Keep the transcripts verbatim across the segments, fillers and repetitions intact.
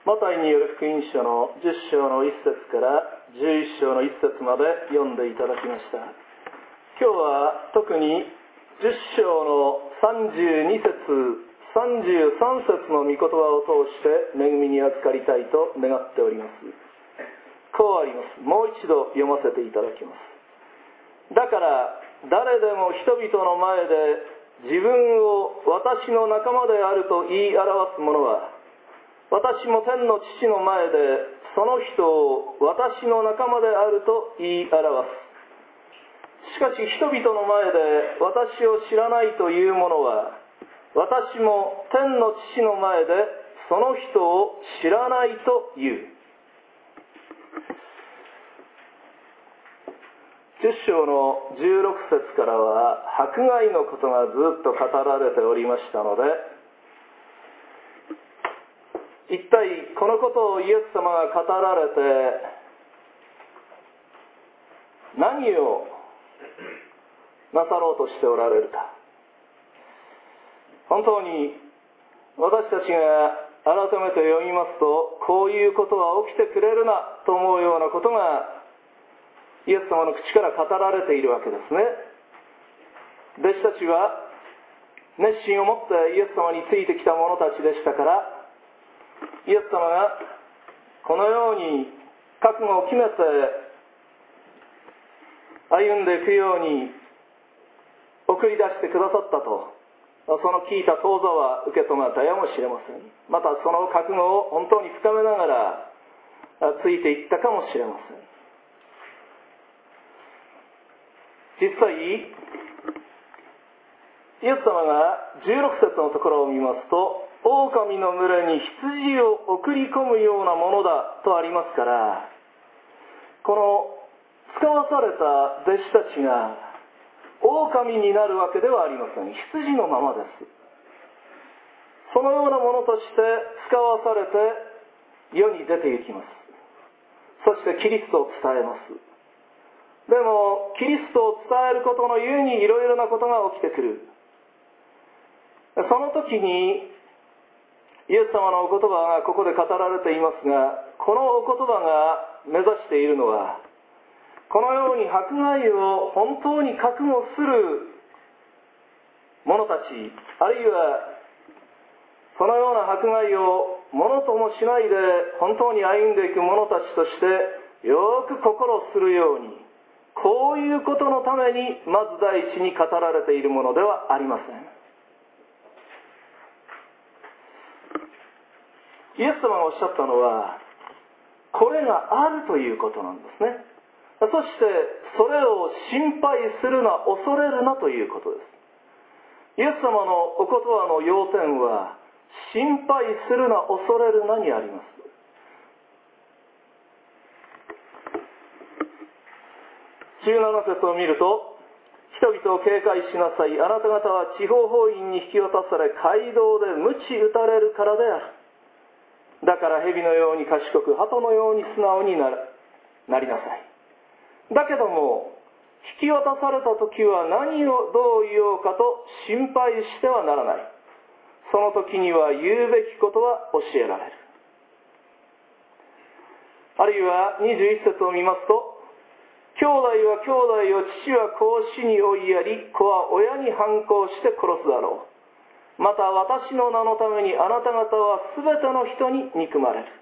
マタイによる福音書のじゅっ章のいっ節からじゅういっ章のいっ節まで読んでいただきました。今日は特にじゅっ章のさんじゅうに節、さんじゅうさん節の御言葉を通して恵みに預かりたいと願っております。こうあります。もう一度読ませていただきます。だから誰でも人々の前で自分を私の仲間であると言い表す者は、私も天の父の前でその人を私の仲間であると言い表す。しかし人々の前で私を知らないという者は、私も天の父の前でその人を知らないと言う。じゅっ章のじゅうろく節からは迫害のことがずっと語られておりましたので、一体このことをイエス様が語られて何をなさろうとしておられるか。本当に私たちが改めて読みますと、こういうことは起きてくれるなと思うようなことがイエス様の口から語られているわけですね。弟子たちは熱心を持ってイエス様についてきた者たちでしたから、イエス様がこのように覚悟を決めて歩んでいくように送り出してくださったと、その聞いた当座は受け止めたやもしれません。またその覚悟を本当に深めながらついていったかもしれません。実際イエス様がじゅうろく節のところを見ますと、狼の群れに羊を送り込むようなものだとありますから、この使わされた弟子たちが狼になるわけではありません。羊のままです。そのようなものとして使わされて世に出て行きます。そしてキリストを伝えます。でもキリストを伝えることのゆえにいろいろなことが起きてくる。その時にイエス様のお言葉がここで語られていますが、このお言葉が目指しているのは、このように迫害を本当に覚悟する者たち、あるいはそのような迫害をものともしないで本当に歩んでいく者たちとしてよく心するように、こういうことのためにまず第一に語られているものではありません。イエス様がおっしゃったのは、これがあるということなんですね。そしてそれを心配するな、恐れるなということです。イエス様のお言葉の要点は、心配するな、恐れるなにあります。じゅうなな節を見ると、人々を警戒しなさい。あなた方は地方法院に引き渡され、街道で鞭打たれるからである。だから蛇のように賢く、鳩のように素直になりなさい。だけども引き渡された時は何をどう言おうかと心配してはならない。その時には言うべきことは教えられる。あるいはにじゅういっ節を見ますと、兄弟は兄弟を、父は子を死に追いやり、子は親に反抗して殺すだろう。また私の名のためにあなた方はすべての人に憎まれる。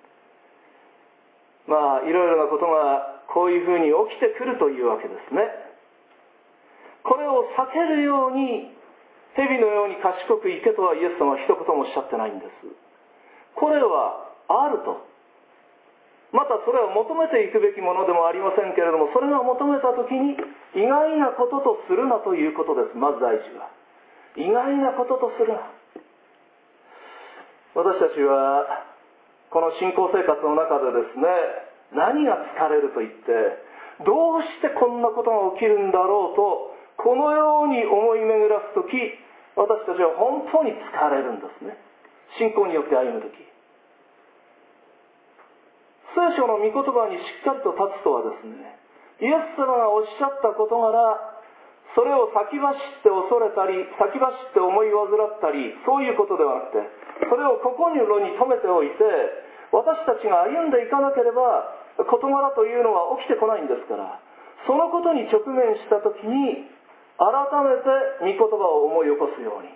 まあいろいろなことがこういうふうに起きてくるというわけですね。これを避けるように、蛇のように賢くいけとはイエス様は一言もおっしゃってないんです。これはあると。またそれは求めていくべきものでもありませんけれども、それが求めた時に意外なこととするなということです。まず第一は意外なこととするな。私たちはこの信仰生活の中でですね、何が疲れると言って、どうしてこんなことが起きるんだろうと、このように思い巡らすとき、私たちは本当に疲れるんですね。信仰によって歩むとき。聖書の御言葉にしっかりと立つとはですね、イエス様がおっしゃった事柄、それを先走って恐れたり、先走って思い煩ったり、そういうことではなくて、それを心に留めておいて、 私たちが歩んでいかなければ事柄というのは起きてこないんですから、そのことに直面したときに改めて御言葉を思い起こすように、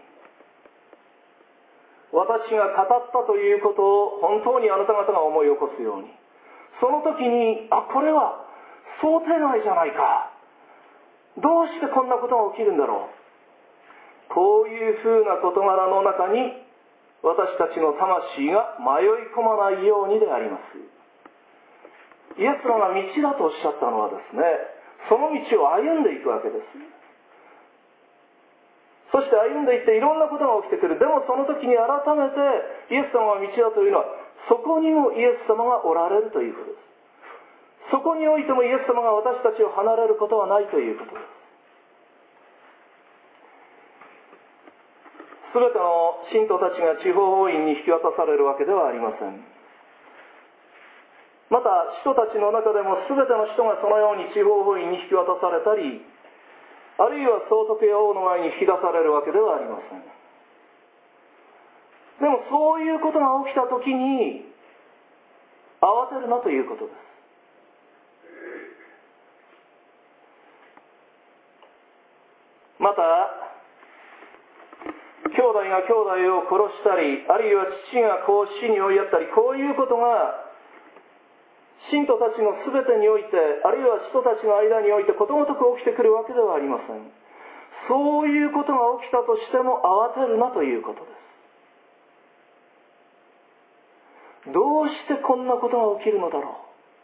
私が語ったということを本当にあなた方が思い起こすように、その時に、あ、これは想定外じゃないか、どうしてこんなことが起きるんだろう、こういうふうな事柄の中に私たちの魂が迷い込まないようにであります。イエス様が道だとおっしゃったのはですね、その道を歩んでいくわけです。そして歩んでいっていろんなことが起きてくる。でもその時に改めてイエス様が道だというのは、そこにもイエス様がおられるということです。そこにおいてもイエス様が私たちを離れることはないということです。すべての信徒たちが地方法院に引き渡されるわけではありません。また使徒たちの中でもすべての人がそのように地方法院に引き渡されたり、あるいは総督や王の前に引き出されるわけではありません。でもそういうことが起きたときに慌てるなということです。また兄弟が兄弟を殺したり、あるいは父が子を死に追いやったり、こういうことが信徒たちのすべてにおいて、あるいは使徒たちの間においてことごとく起きてくるわけではありません。そういうことが起きたとしても慌てるなということです。どうしてこんなことが起きるのだろう。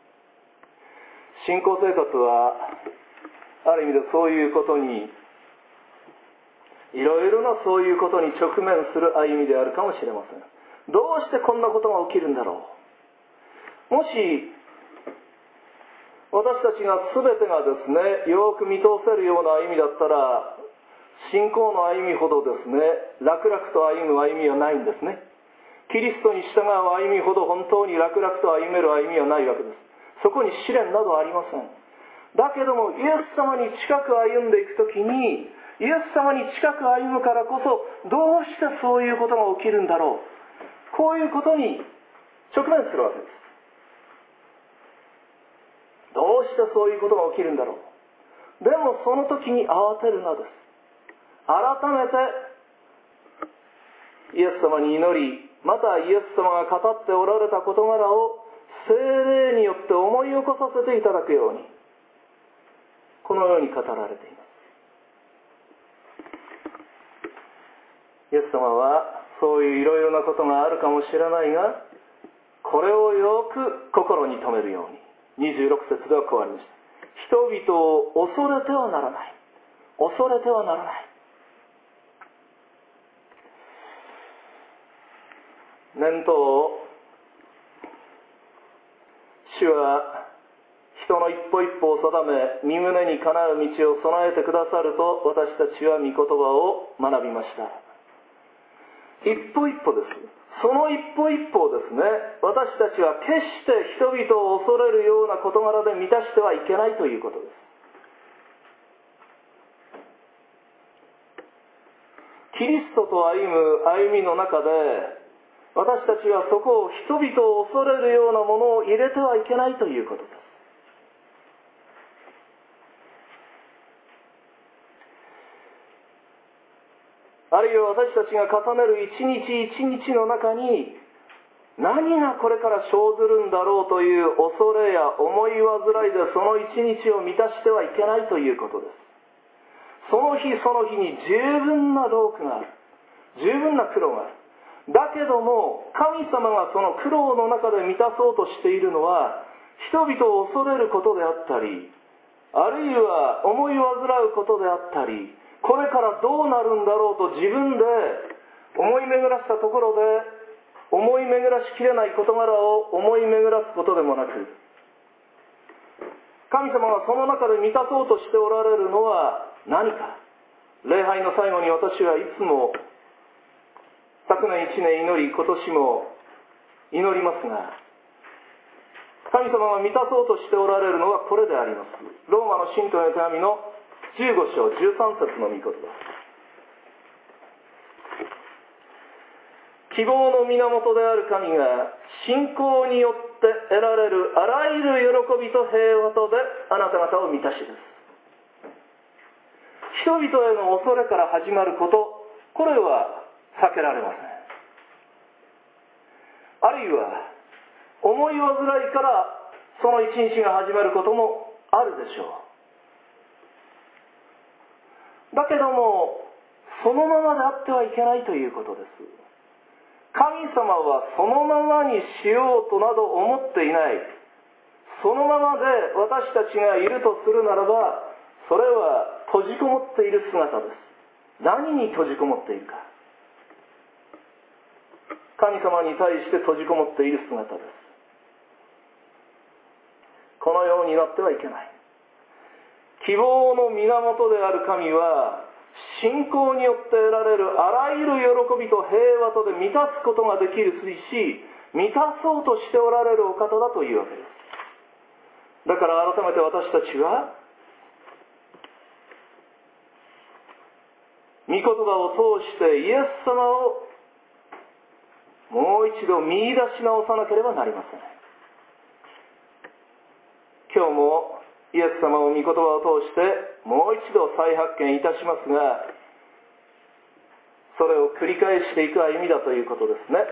信仰生活はある意味でそういうことに、いろいろなそういうことに直面する歩みであるかもしれません。どうしてこんなことが起きるんだろう。もし私たちが全てがですね、よく見通せるような歩みだったら、信仰の歩みほどですね、楽々と歩む歩みはないんですね。キリストに従う歩みほど本当に楽々と歩める歩みはないわけです。そこに試練などありません。だけどもイエス様に近く歩んでいくときに、イエス様に近く歩むからこそ、どうしてそういうことが起きるんだろう、こういうことに直面するわけです。どうしてそういうことが起きるんだろう。でもその時に慌てるなです。改めてイエス様に祈り、またイエス様が語っておられた事柄を聖霊によって思い起こさせていただくように、このように語られています。イエス様はそういういろいろなことがあるかもしれないが、これをよく心に留めるように、にじゅうろく節ではこうありました。人々を恐れてはならない。恐れてはならない。念頭、主は人の一歩一歩を定め、身胸にかなう道を備えてくださると私たちは御言葉を学びました。一歩一歩です。その一歩一歩をですね、私たちは決して人々を恐れるような事柄で満たしてはいけないということです。キリストと歩む歩みの中で、私たちはそこを人々を恐れるようなものを入れてはいけないということです。あるいは私たちが重ねる一日一日の中に、何がこれから生ずるんだろうという恐れや思い煩いでその一日を満たしてはいけないということです。その日その日に十分な労苦がある。十分な苦労がある。だけども神様がその苦労の中で満たそうとしているのは、人々を恐れることであったり、あるいは思い煩うことであったり、これからどうなるんだろうと自分で思い巡らしたところで、思い巡らしきれない事柄を思い巡らすことでもなく、神様がその中で満たそうとしておられるのは何か。礼拝の最後に私はいつも昨年一年祈り、今年も祈りますが、神様が満たそうとしておられるのはこれであります。ローマの信徒への手紙のじゅうご章じゅうさん節の御言葉。 希望の源である神が信仰によって得られるあらゆる喜びと平和とであなた方を満たしです。人々への恐れから始まること、これは避けられません。あるいは思い煩いからその一日が始まることもあるでしょう。だけどもそのままであってはいけないということです。神様はそのままにしようとなど思っていない。そのままで私たちがいるとするならば、それは閉じこもっている姿です。何に閉じこもっているか。神様に対して閉じこもっている姿です。このようになってはいけない。希望の源である神は、信仰によって得られるあらゆる喜びと平和とで満たすことができるし、満たそうとしておられるお方だというわけです。だから改めて私たちは、御言葉を通してイエス様をもう一度見出し直さなければなりません。今日もイエス様を御言葉を通してもう一度再発見いたしますが、それを繰り返していく歩みだということですね。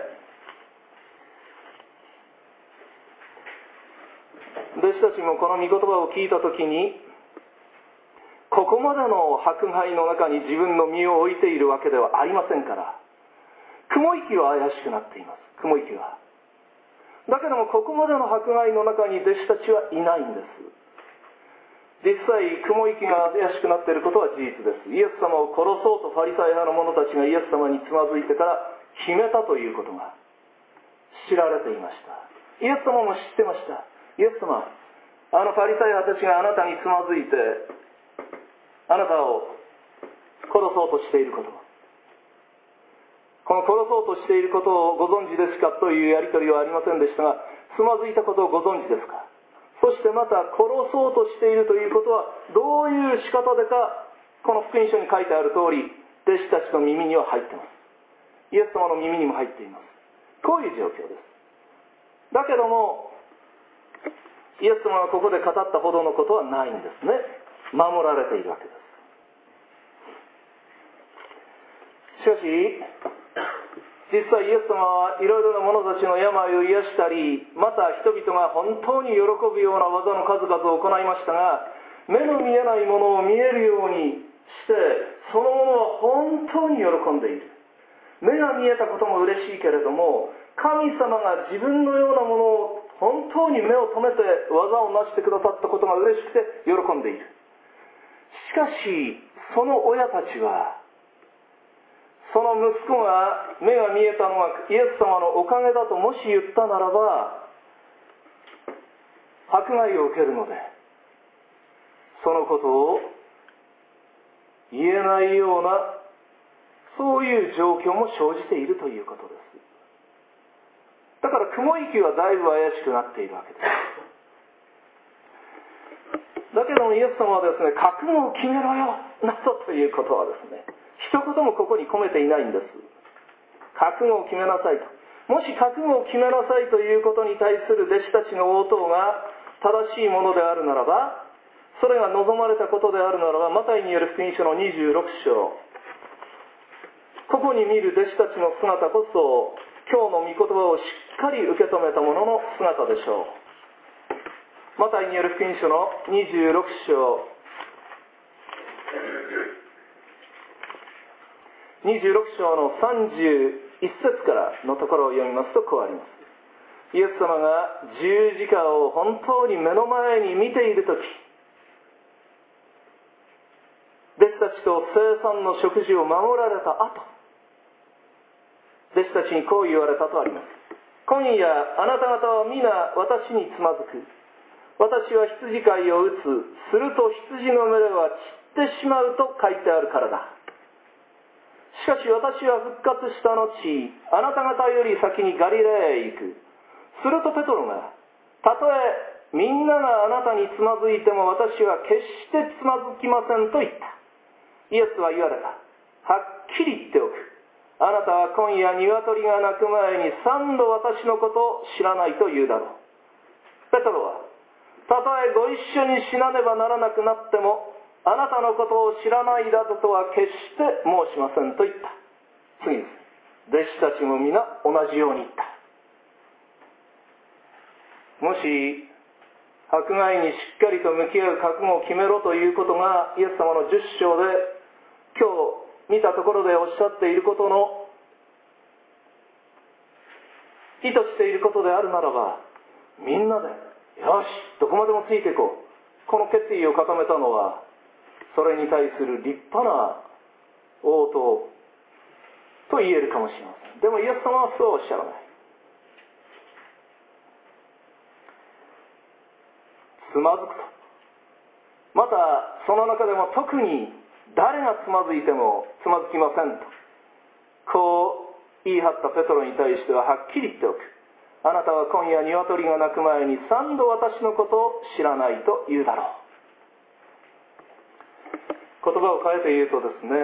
弟子たちもこの御言葉を聞いたときに、ここまでの迫害の中に自分の身を置いているわけではありませんから、雲行きは怪しくなっています。雲行きは。だけどもここまでの迫害の中に弟子たちはいないんです。実際雲行きが怪しくなっていることは事実です。イエス様を殺そうとファリサイ派の者たちがイエス様につまずいてから決めたということが知られていました。イエス様も知ってました。イエス様、あのファリサイ派たちがあなたにつまずいてあなたを殺そうとしていること、この殺そうとしていることをご存知ですかというやり取りはありませんでしたが、つまずいたことをご存知ですか。そしてまた殺そうとしているということはどういう仕方でか、この福音書に書いてある通り弟子たちの耳には入っています。イエス様の耳にも入っています。こういう状況です。だけどもイエス様がここで語ったほどのことはないんですね。守られているわけです。しかし実際イエス様はいろいろな者たちの病を癒したり、また人々が本当に喜ぶような技の数々を行いましたが、目の見えないものを見えるようにしてそのものは本当に喜んでいる。目が見えたことも嬉しいけれども、神様が自分のようなものを本当に目を留めて技を成してくださったことが嬉しくて喜んでいる。しかしその親たちは、その息子が目が見えたのはイエス様のおかげだともし言ったならば、迫害を受けるのでそのことを言えないような、そういう状況も生じているということです。だから雲行きはだいぶ怪しくなっているわけです。だけどもイエス様はですね、覚悟を決めろよなどということはですね、一言もここに込めていないんです。覚悟を決めなさいと。もし覚悟を決めなさいということに対する弟子たちの応答が正しいものであるならば、それが望まれたことであるならば、マタイによる福音書のにじゅうろく章、ここに見る弟子たちの姿こそ今日の御言葉をしっかり受け止めた者の姿でしょう。マタイによる福音書のにじゅうろく章にじゅうろく章のさんじゅういち節からのところを読みますとこうあります。イエス様が十字架を本当に目の前に見ているとき、弟子たちと聖餐の食事を守られた後、弟子たちにこう言われたとあります。今夜あなた方は皆私につまずく。私は羊飼いを打つ。すると羊の群れは散ってしまうと書いてあるからだ。しかし私は復活した後、あなた方より先にガリラヤへ行く。するとペトロが、たとえみんながあなたにつまずいても私は決してつまずきませんと言った。イエスは言われた。はっきり言っておく。 あなたは今夜鶏が鳴く前に三度私のことを知らないと言うだろう。ペトロは、たとえご一緒に死なねばならなくなっても、あなたのことを知らないだとは決して申しませんと言った。次です。弟子たちも皆同じように言った。もし迫害にしっかりと向き合う覚悟を決めろということがイエス様のじゅっ章で今日見たところでおっしゃっていることの意図していることであるならば、みんなでよしどこまでもついていこう、この決意を固めたのはそれに対する立派な応答と言えるかもしれません。でもイエス様はそうおっしゃらない。つまずくと、またその中でも特に誰がつまずいてもつまずきませんとこう言い張ったペトロに対してははっきり言っておく。あなたは今夜鶏が鳴く前に三度私のことを知らないと言うだろう。言葉を変えて言うとですね、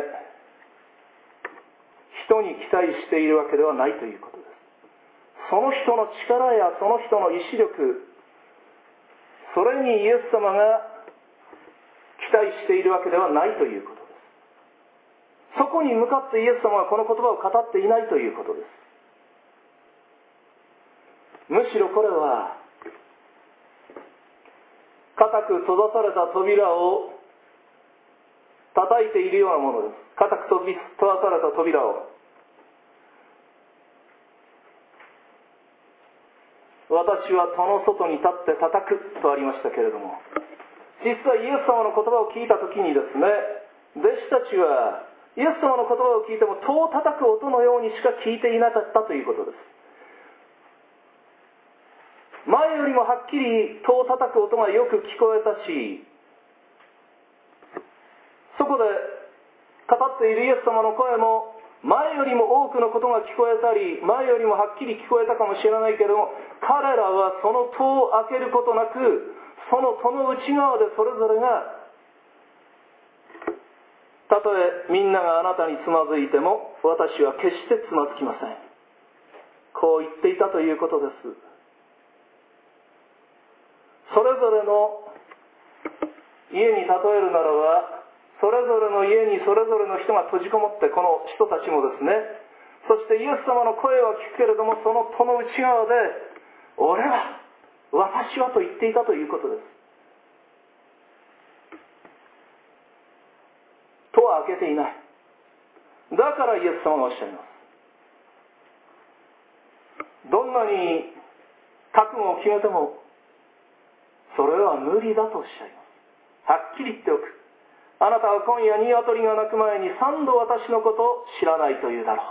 人に期待しているわけではないということです。その人の力やその人の意志力、それにイエス様が期待しているわけではないということです。そこに向かってイエス様はこの言葉を語っていないということです。むしろこれは固く閉ざされた扉を叩いているようなものです。固く閉ざされた扉を私は戸の外に立って叩くとありましたけれども、実はイエス様の言葉を聞いたときにですね、弟子たちはイエス様の言葉を聞いても戸を叩く音のようにしか聞いていなかったということです。前よりもはっきり戸を叩く音がよく聞こえたし、そこで語っているイエス様の声も前よりも多くのことが聞こえたり、前よりもはっきり聞こえたかもしれないけれども、彼らはその戸を開けることなく、その戸の内側でそれぞれが、たとえみんながあなたにつまずいても私は決してつまずきません、こう言っていたということです。それぞれの家に例えるならば、それぞれの家にそれぞれの人が閉じこもって、この人たちもですね、そしてイエス様の声は聞くけれども、その戸の内側で俺は私はと言っていたということです。戸は開けていない。だからイエス様がおっしゃいます。どんなに覚悟を決めてもそれは無理だとおっしゃいます。はっきり言っておく。あなたは今夜鶏が鳴く前に三度私のことを知らないというだろ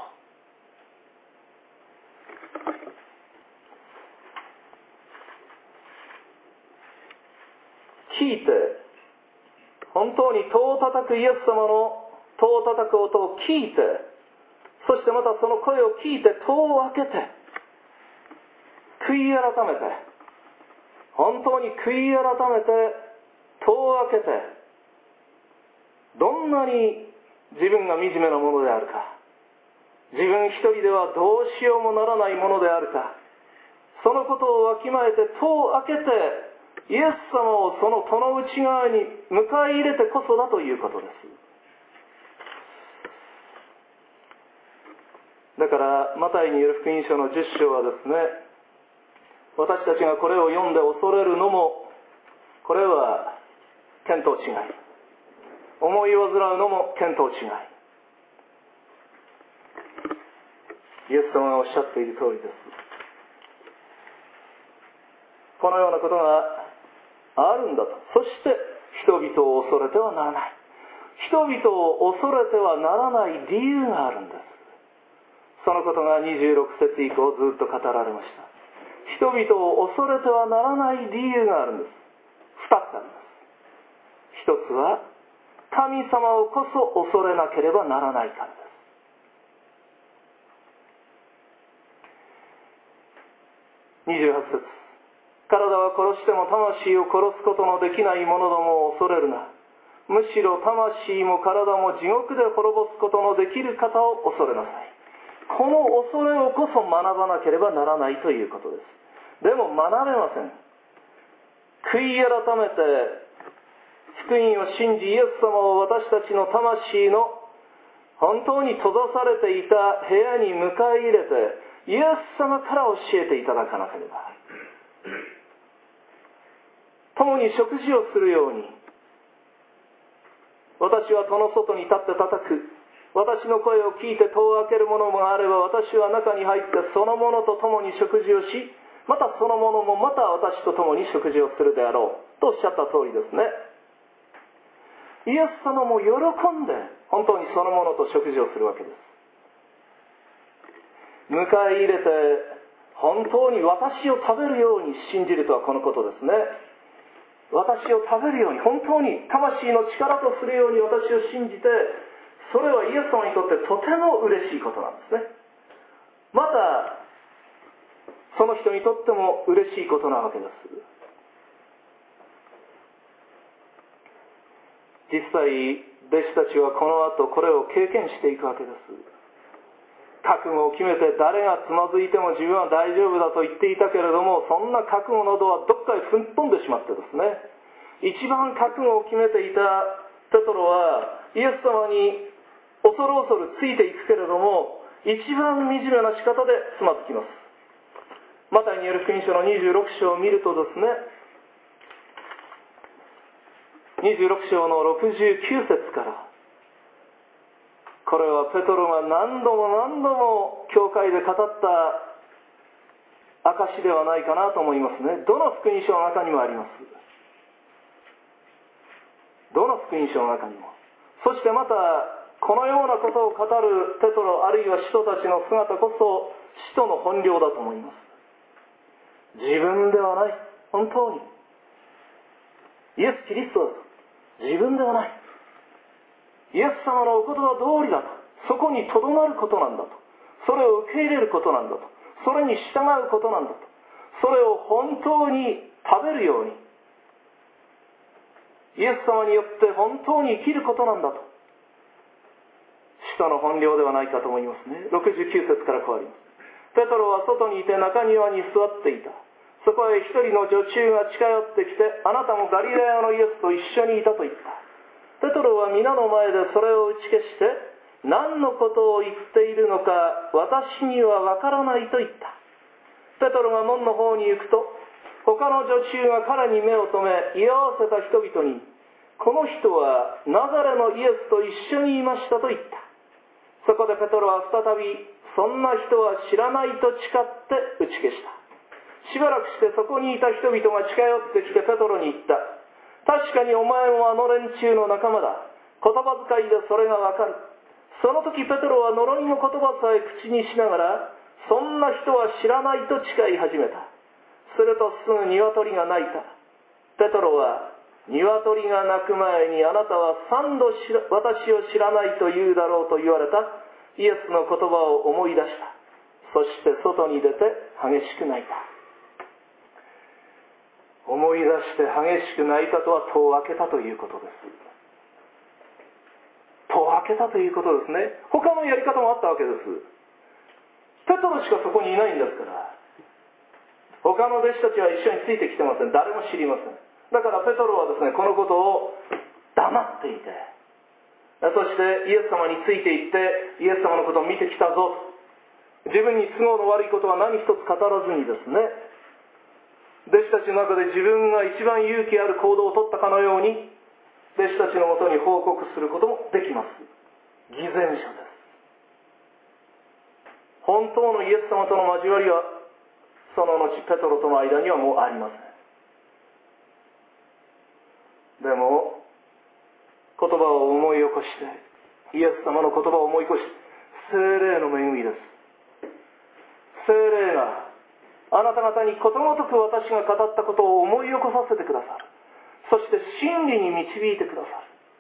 う。聞いて、本当に戸を叩くイエス様の戸を叩く音を聞いて、そしてまたその声を聞いて戸を開けて、悔い改めて、本当に悔い改めて戸を開けて、どんなに自分が惨めなものであるか、自分一人ではどうしようもならないものであるか、そのことをわきまえて戸を開けてイエス様をその戸の内側に迎え入れてこそだということです。だからマタイによる福音書のじゅっ章はですね、私たちがこれを読んで恐れるのも、これは見当違い、思い煩うのも見当違い。イエス様がおっしゃっている通りです。このようなことがあるんだと。そして人々を恐れてはならない。人々を恐れてはならない理由があるんです。そのことがにじゅうろく節以降ずっと語られました。人々を恐れてはならない理由があるんです。二つあります。一つは神様をこそ恐れなければならないからです。にじゅうはち節、体は殺しても魂を殺すことのできない者どもを恐れるな。むしろ魂も体も地獄で滅ぼすことのできる方を恐れなさい。 この恐れをこそ学ばなければならないということです。でも学べません。悔い改めて福音を信じ、イエス様を私たちの魂の本当に閉ざされていた部屋に迎え入れて、イエス様から教えていただかなければ。共に食事をするように、私は戸の外に立って叩く。私の声を聞いて戸を開ける者もあれば、私は中に入ってその者と共に食事をし、またその者もまた私と共に食事をするであろうとおっしゃった通りですね。イエス様も喜んで本当にその者と食事をするわけです。迎え入れて本当に私を食べるように信じるとはこのことですね。私を食べるように、本当に魂の力とするように私を信じて、それはイエス様にとってとても嬉しいことなんですね。またその人にとっても嬉しいことなわけです。実際弟子たちはこの後これを経験していくわけです。覚悟を決めて誰がつまずいても自分は大丈夫だと言っていたけれども、そんな覚悟などはどっかへ吹っ飛んでしまってですね、一番覚悟を決めていたペトロはイエス様に恐る恐るついていくけれども、一番惨めな仕方でつまずきます。マタイによる福音書のにじゅうろく章を見るとですね、にじゅうろく章のろくじゅうきゅう節から、これはペトロが何度も何度も教会で語った証ではないかなと思いますね。どの福音書の中にもあります。どの福音書の中にも。そしてまたこのようなことを語るペトロあるいは使徒たちの姿こそ使徒の本領だと思います。自分ではない、本当にイエス・キリストだと、自分ではない、イエス様のお言葉通りだと、そこにとどまることなんだと、それを受け入れることなんだと、それに従うことなんだと、それを本当に食べるように、イエス様によって本当に生きることなんだと、使徒の本領ではないかと思いますね。ろくじゅうきゅう節から変わります。ペトロは外にいて中庭に座っていた。そこへ一人の女中が近寄ってきて、あなたもガリラヤのイエスと一緒にいたと言った。ペトロは皆の前でそれを打ち消して、何のことを言っているのか私にはわからないと言った。ペトロが門の方に行くと、他の女中が彼に目を留め、居合わせた人々に、この人はナザレのイエスと一緒にいましたと言った。そこでペトロは再び、そんな人は知らないと誓って打ち消した。しばらくしてそこにいた人々が近寄ってきてペトロに言った。確かにお前もあの連中の仲間だ。言葉遣いでそれがわかる。その時ペトロは呪いの言葉さえ口にしながら、そんな人は知らないと誓い始めた。するとすぐ鶏が鳴いた。ペトロは、鶏が鳴く前にあなたは三度私を知らないと言うだろうと言われたイエスの言葉を思い出した。そして外に出て激しく泣いた。思い出して激しく泣いたとは戸を開けたということです。戸を開けたということですね。他のやり方もあったわけです。ペトロしかそこにいないんですから、他の弟子たちは一緒についてきてません。誰も知りません。だからペトロはですね、このことを黙っていて、そしてイエス様についていってイエス様のことを見てきたぞと、自分に都合の悪いことは何一つ語らずにですね、弟子たちの中で自分が一番勇気ある行動を取ったかのように弟子たちのもとに報告することもできます。偽善者です。本当のイエス様との交わりはその後ペトロとの間にはもうありません。でも言葉を思い起こして、イエス様の言葉を思い起こし、聖霊の恵みです。聖霊があなた方にことごとく私が語ったことを思い起こさせてくださる。そして真理に導いてくださる。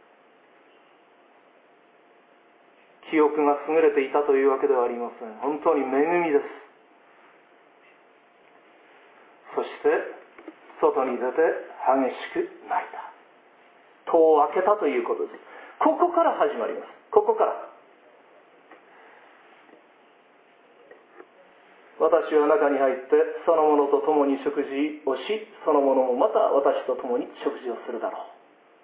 記憶が優れていたというわけではありません。本当に恵みです。そして外に出て激しく泣いた。戸を開けたということです。ここから始まります。ここから私は中に入ってその者と共に食事をし、その者もまた私と共に食事をするだろう。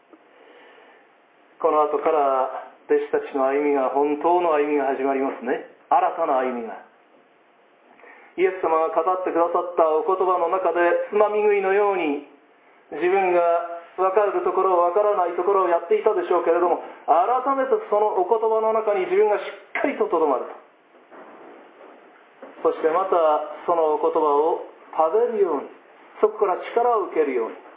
この後から弟子たちの歩みが、本当の歩みが始まりますね。新たな歩みが。イエス様が語ってくださったお言葉の中で、つまみ食いのように自分が分かるところ分からないところをやっていたでしょうけれども、改めてそのお言葉の中に自分がしっかりととどまると、そしてまたそのお言葉を食べるように、そこから力を受けるように。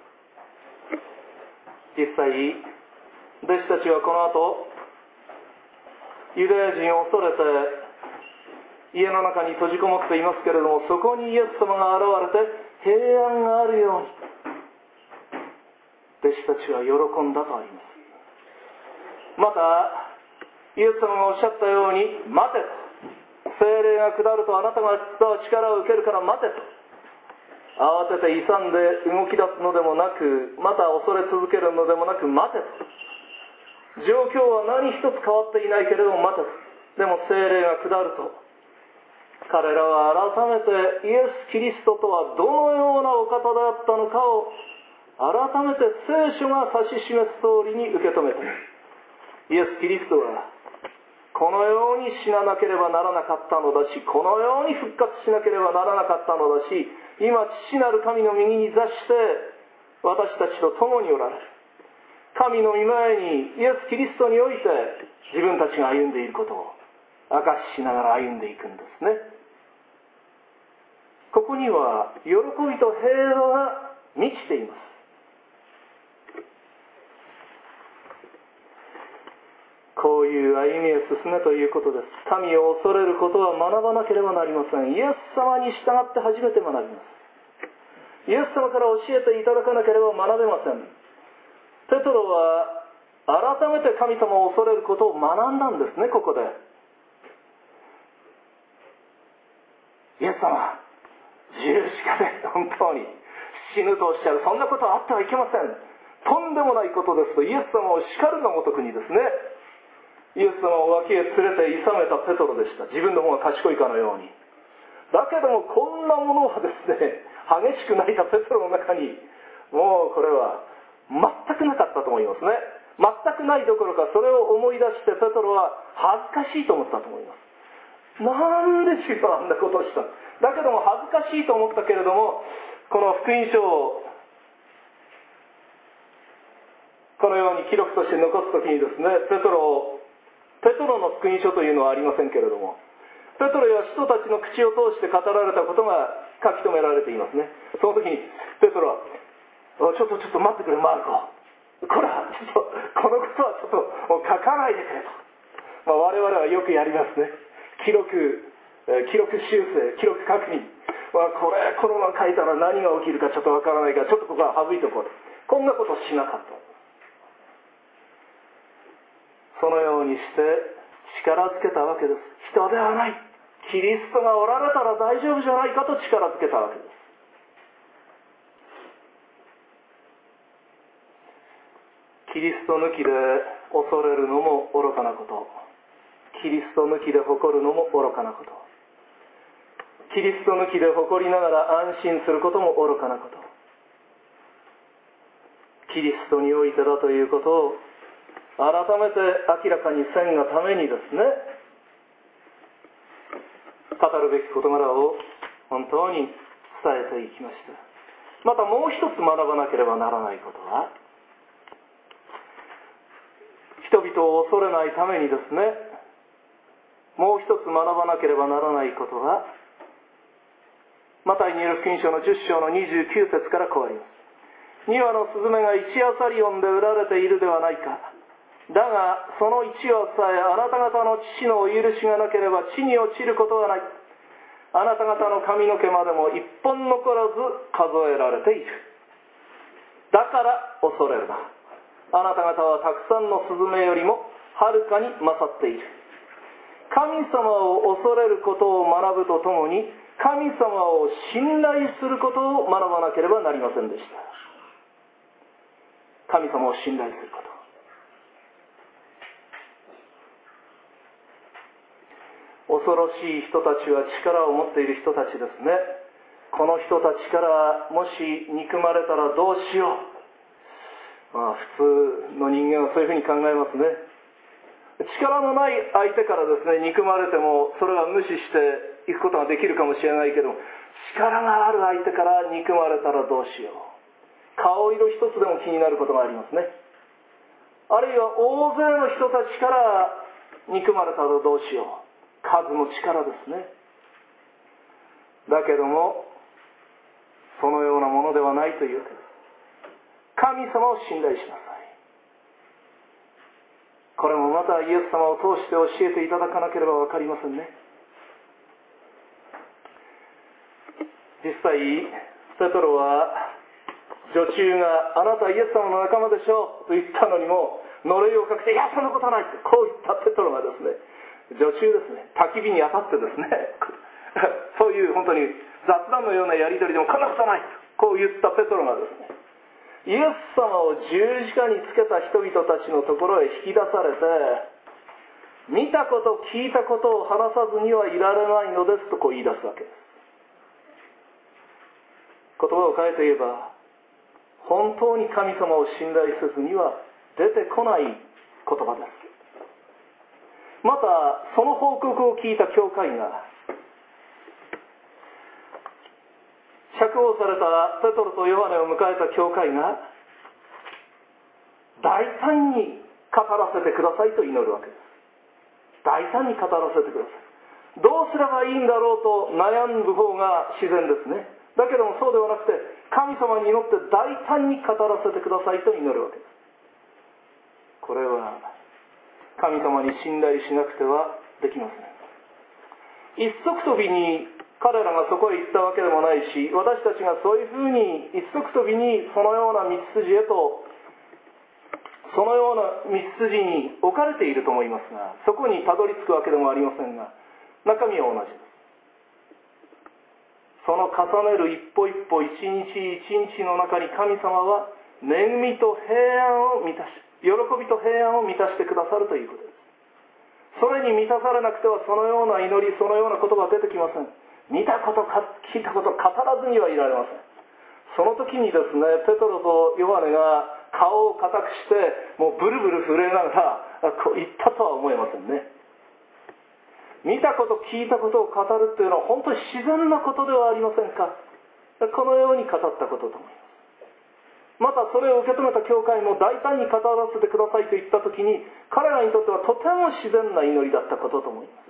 実際弟子たちはこの後、ユダヤ人を恐れて家の中に閉じこもっていますけれども、そこにイエス様が現れて平安があるように、弟子たちは喜んだとあります。またイエス様がおっしゃったように、待てと、聖霊が下るとあなたが力を受けるから待てと、慌てて勇んで動き出すのでもなく、また恐れ続けるのでもなく、待てと、状況は何一つ変わっていないけれども待てと。でも聖霊が下ると、彼らは改めてイエス・キリストとはどのようなお方であったのかを改めて聖書が指し示す通りに受け止めて、イエス・キリストはこのように死ななければならなかったのだし、このように復活しなければならなかったのだし、今父なる神の右に座して私たちと共におられる。神の御前にイエス・キリストにおいて自分たちが歩んでいることを証ししながら歩んでいくんですね。ここには喜びと平和が満ちています。こういう歩みへ進めということです。神を恐れることは学ばなければなりません。イエス様に従って初めて学びます。イエス様から教えていただかなければ学べません。ペトロは改めて神様を恐れることを学んだんですね。ここでイエス様、十字架で本当に死ぬとおっしゃる。そんなことはあってはいけません。とんでもないことですとイエス様を叱るがごとくにですね、イエス様を脇へ連れていさめたペトロでした。自分の方が賢いかのように。だけどもこんなものはですね、激しく泣いたペトロの中にもうこれは全くなかったと思いますね。全くないどころか、それを思い出してペトロは恥ずかしいと思ったと思います。なんで主はあんなことをした。だけども恥ずかしいと思ったけれども、この福音書をこのように記録として残すときにですね、ペトロをペトロの福音書というのはありませんけれども、ペトロや使徒たちの口を通して語られたことが書き留められていますね。その時にペトロは、ちょっとちょっと待ってくれマルコ、これはちょっとこのことはちょっともう書かないでくれと、まあ、我々はよくやりますね。記録記録修正、記録確認、まあ、これこのまま書いたら何が起きるかちょっとわからないから、ちょっとここは省いておこうと、こんなことしなかった。そのようにして力づけたわけです。人ではない、キリストがおられたら大丈夫じゃないかと力づけたわけです。キリスト抜きで恐れるのも愚かなこと、キリスト抜きで誇るのも愚かなこと、キリスト抜きで誇りながら安心することも愚かなこと、キリストにおいてだということを改めて明らかにせんがためにですね、語るべき事柄を本当に伝えていきました。またもう一つ学ばなければならないことは、人々を恐れないためにですね、もう一つ学ばなければならないことは、マタイによる福音書のじゅっ章のにじゅうきゅう節からこうあります。に羽のスズメが一アサリオンで売られているではないか。だがその一羽さえあなた方の父のお許しがなければ地に落ちることはない。あなた方の髪の毛までも一本残らず数えられている。だから恐れるな。あなた方はたくさんのスズメよりもはるかに勝っている。神様を恐れることを学ぶとともに、神様を信頼することを学ばなければなりませんでした。神様を信頼すること、 恐ろしい人たちは力を持っている人たちですね。この人たちからもし憎まれたらどうしよう。まあ普通の人間はそういうふうに考えますね。力のない相手からですね、憎まれてもそれは無視していくことができるかもしれないけど、力がある相手から憎まれたらどうしよう。顔色一つでも気になることがありますね。あるいは大勢の人たちから憎まれたらどうしよう。数の力ですね。だけどもそのようなものではないというわけです。神様を信頼しなさい。これもまたイエス様を通して教えていただかなければ分かりませんね。実際ペトロは女中があなたイエス様の仲間でしょうと言ったのにも呪いをかけて、いやそんなことはないってこう言ったペトロがですね、女中ですね、焚き火に当たってですねそういう本当に雑談のようなやり取りでもこんなことはないとこう言ったペトロがですね、イエス様を十字架につけた人々たちのところへ引き出されて、見たこと聞いたことを話さずにはいられないのですとこう言い出すわけです。言葉を変えて言えば、本当に神様を信頼せずには出てこない言葉です。またその報告を聞いた教会が、釈放されたペトロとヨハネを迎えた教会が大胆に語らせてくださいと祈るわけです。大胆に語らせてください。どうすればいいんだろうと悩む方が自然ですね。だけどもそうではなくて、神様に祈って大胆に語らせてくださいと祈るわけです。これは神様に信頼しなくてはできません。一足飛びに彼らがそこへ行ったわけでもないし、私たちがそういうふうに一足飛びにそのような道筋へと、そのような道筋に置かれていると思いますが、そこにたどり着くわけでもありませんが、中身は同じです。その重ねる一歩一歩、一日一日の中に神様は恵みと平安を満たし、喜びと平安を満たしてくださるということです。それに満たされなくてはそのような祈り、そのようなことが出てきません。見たことか聞いたこと語らずにはいられません。その時にですね、ペトロとヨハネが顔を固くしてもうブルブル震えながらこう言ったとは思えませんね。見たこと聞いたことを語るというのは本当に自然なことではありませんか。このように語ったことと思います。またそれを受け止めた教会も大胆に語らせてくださいと言った時に、彼らにとってはとても自然な祈りだったことと思います。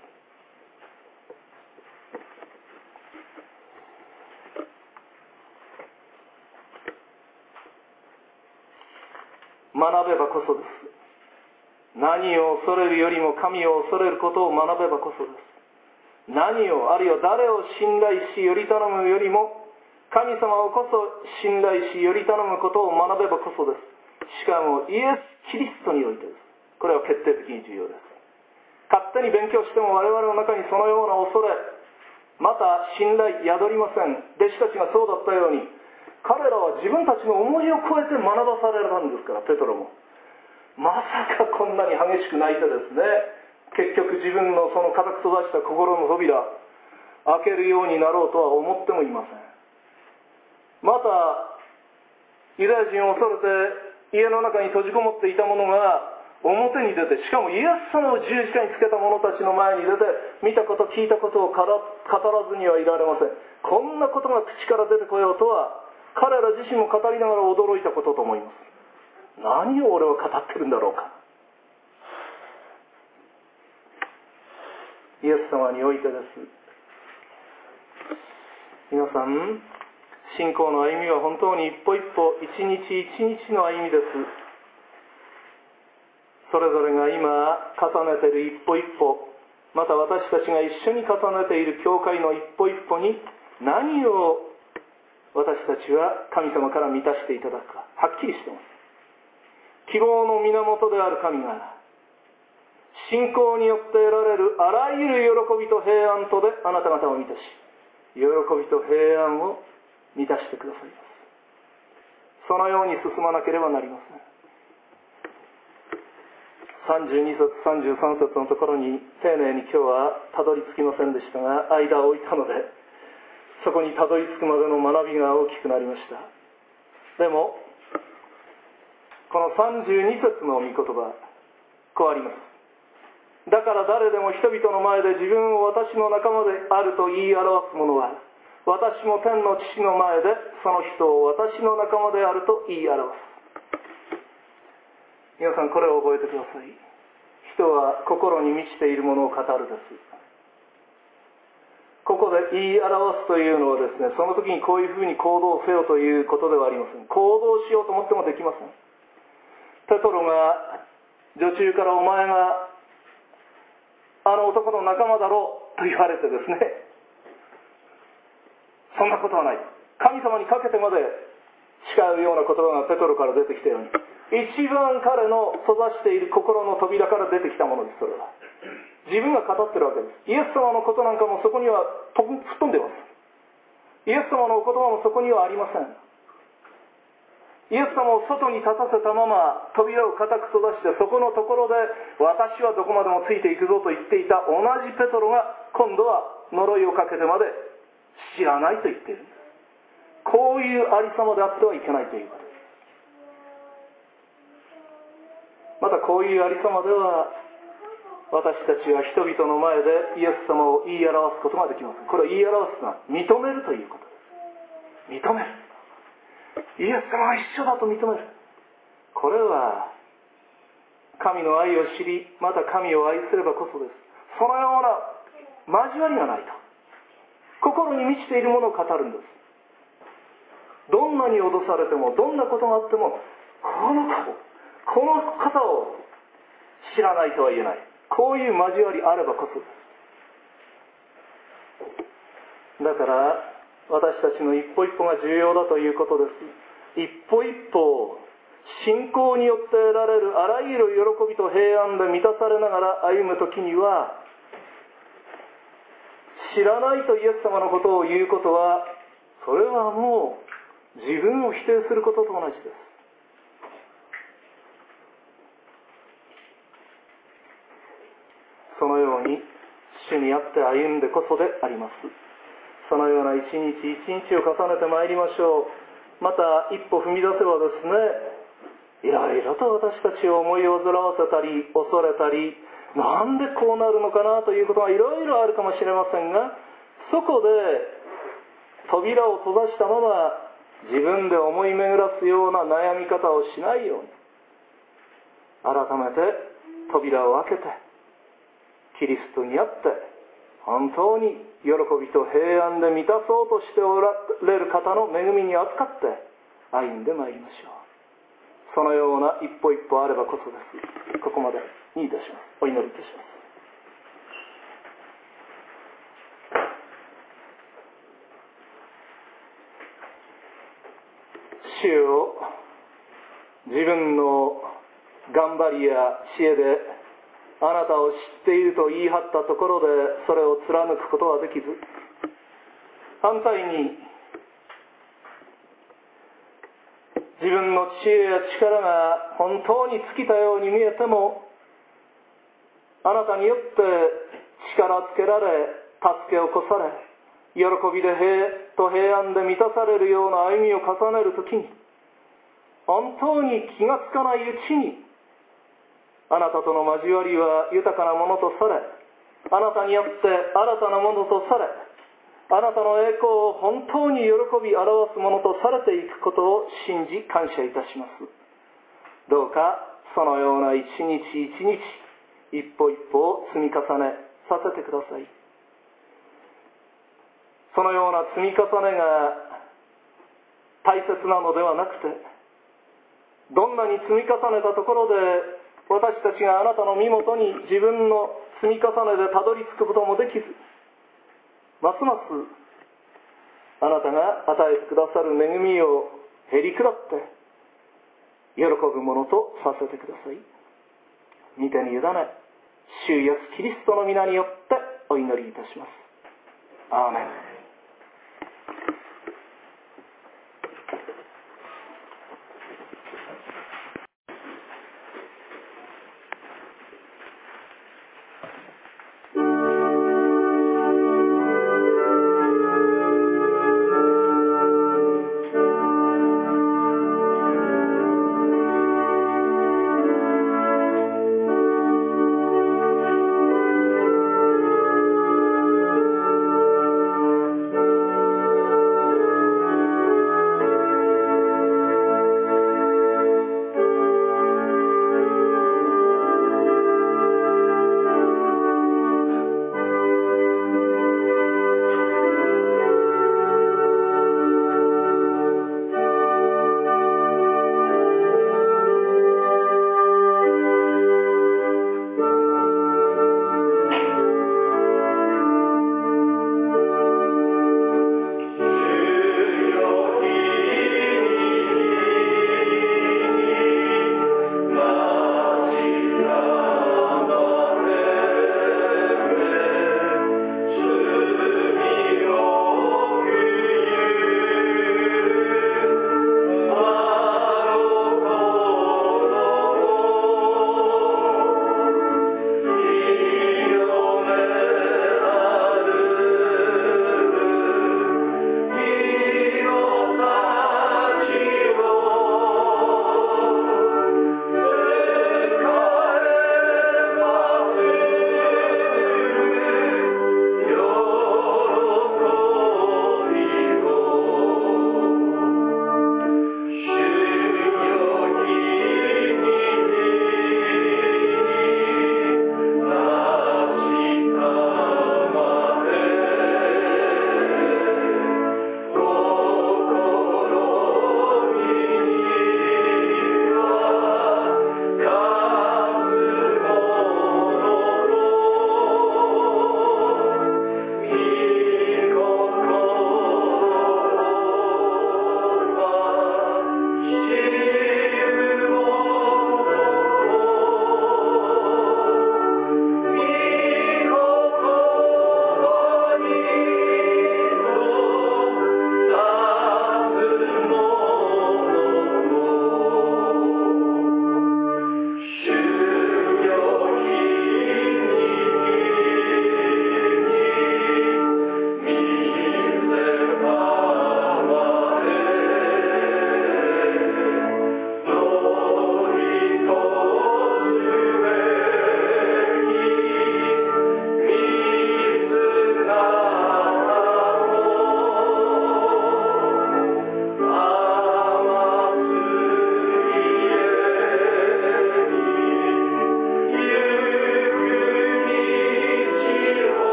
学べばこそです。何を恐れるよりも神を恐れることを学べばこそです。何を、あるいは誰を信頼しより頼むよりも神様をこそ信頼しより頼むことを学べばこそです。しかもイエス・キリストにおいてです。これは決定的に重要です。勝手に勉強しても我々の中にそのような恐れ、また信頼宿りません。弟子たちがそうだったように、彼らは自分たちの思いを超えて学ばされたんですから。ペトロもまさかこんなに激しく泣いてですね、結局自分のその固く閉ざした心の扉開けるようになろうとは思ってもいません。またユダヤ人を恐れて家の中に閉じこもっていた者が表に出て、しかもイエス様を十字架につけた者たちの前に出て、見たこと聞いたことを語らずにはいられません。こんなことが口から出てこようとは彼ら自身も語りながら驚いたことと思います。何を俺は語ってるんだろうか。イエス様においてです。皆さん、信仰の歩みは本当に一歩一歩、一日一日の歩みです。それぞれが今重ねている一歩一歩、また私たちが一緒に重ねている教会の一歩一歩に何を私たちは神様から満たしていただくか、はっきりしています。希望の源である神が信仰によって得られるあらゆる喜びと平安とであなた方を満たし、喜びと平安を満たしてくださいます。そのように進まなければなりません。 さんじゅうに節さんじゅうさん節のところに丁寧に今日はたどり着きませんでしたが、間を置いたのでそこにたどり着くまでの学びが大きくなりました。でもこのさんじゅうに節の御言葉、こうあります。だから誰でも人々の前で自分を私の仲間であると言い表す者は、私も天の父の前でその人を私の仲間であると言い表す。皆さんこれを覚えてください。人は心に満ちているものを語るです。ここで言い表すというのはですね、その時にこういうふうに行動せよということではありません。行動しようと思ってもできません。ペトロが女中からお前があの男の仲間だろうと言われてですね、そんなことはない、神様にかけてまで誓うような言葉がペトロから出てきたように、一番彼の閉ざしている心の扉から出てきたものです。それは自分が語ってるわけです。イエス様のことなんかもそこには吹っ飛んでます。イエス様のお言葉もそこにはありません。イエス様を外に立たせたまま扉を固く閉ざして、そこのところで私はどこまでもついていくぞと言っていた同じペトロが今度は呪いをかけてまで知らないと言っているんです。こういうありさまであってはいけないということです。またこういうありさまでは私たちは人々の前でイエス様を言い表すことができません。これを言い表すのは認めるということです。認める、イエス様が一緒だと認める。これは神の愛を知り、また神を愛すればこそです。そのような交わりがないと心に満ちているものを語るんです。どんなに脅されても、どんなことがあっても、この方この方を知らないとは言えない。こういう交わりあればこそです。だから私たちの一歩一歩が重要だということです。一歩一歩信仰によって得られるあらゆる喜びと平安で満たされながら歩むときには、知らないとイエス様のことを言うことは、それはもう自分を否定することと同じです。そのように主にあって歩んでこそであります。そのような一日一日を重ねてまいりましょう。また一歩踏み出せばですね、いろいろと私たちを思い煩わせたり恐れたり、なんでこうなるのかなということがいろいろあるかもしれませんが、そこで扉を閉ざしたまま自分で思い巡らすような悩み方をしないように、改めて扉を開けてキリストにあって本当に喜びと平安で満たそうとしておられる方の恵みに預かって歩んでまいりましょう。そのような一歩一歩あればこそです。ここまでにいたします。お祈りいたします。主よ、自分の頑張りや知恵であなたを知っていると言い張ったところでそれを貫くことはできず、反対に自分の知恵や力が本当に尽きたように見えても、あなたによって力づけられ助けをこされ、喜びで平と平安で満たされるような歩みを重ねるときに、本当に気がつかないうちにあなたとの交わりは豊かなものとされ、あなたによって新たなものとされ、あなたの栄光を本当に喜び表すものとされていくことを信じ感謝いたします。どうかそのような一日一日、一歩一歩を積み重ねさせてください。そのような積み重ねが大切なのではなくて、どんなに積み重ねたところで私たちがあなたの身元に自分の積み重ねでたどり着くこともできず、ますますあなたが与えてくださる恵みをへりくだって喜ぶものとさせてください。御手に委ね、主イエスキリストの皆によってお祈りいたします。アーメン。